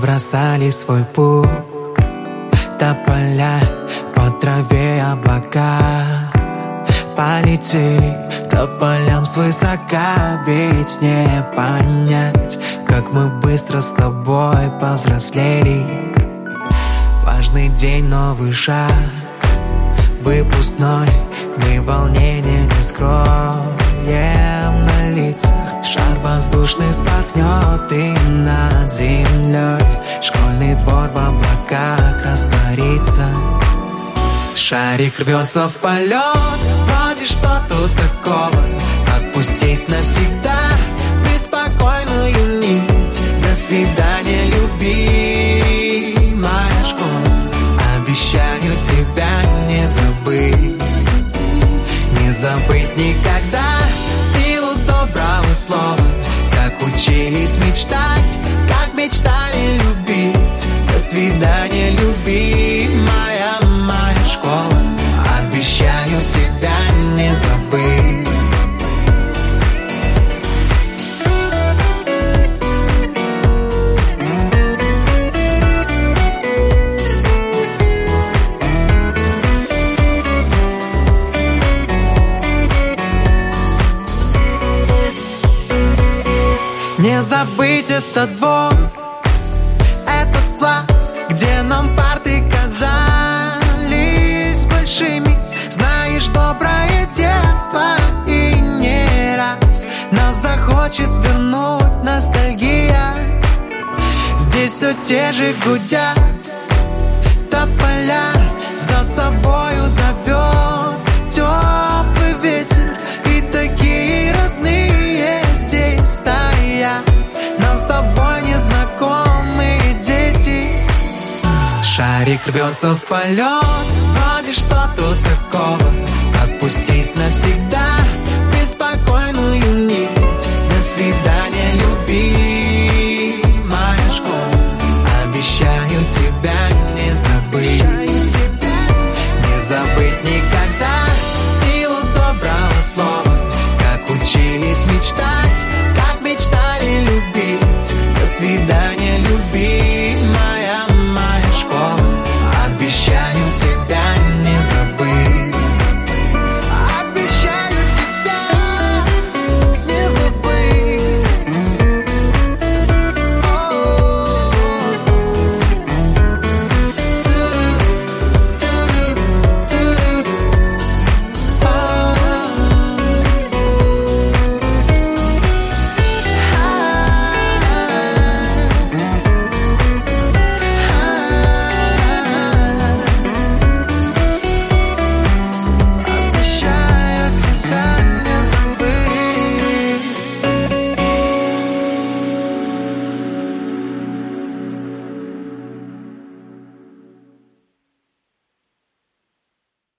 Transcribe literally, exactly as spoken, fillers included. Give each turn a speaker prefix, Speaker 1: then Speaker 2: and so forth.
Speaker 1: набросали свой путь. Тополя по траве облака полетели к полям свысока. Ведь не понять, как мы быстро с тобой повзрослели. Важный день, новый шаг, выпускной. Мы волнение не скроем на лицах. Шар воздушный спахнет и над землей школьный двор в облаках растворится. Шарик рвется в полет, вроде что тут такого. Отпустить навсегда беспокойную нить. До свидания, любимая школа. Обещаю тебя не забыть, не забыть никогда силу доброго слова. Как учились мечтать, как мечтали любить. До свидания, любимая моя школа. Обещаю тебя не забыть. Не забыть этот двор, этот класс, где нам парты казались большими. Знаешь, доброе детство и не раз нас захочет вернуть ностальгия. Здесь все те же гудят тополя, за собою зовет теплый ветер. И такие родные здесь стоят, нам с тобой незнакомые дети. Шарик рвется в полет, вроде что тут такого. Отпустить навсегда беспокойную нить. До свидания, любимая школа. Обещаю тебя не забыть, не забыть.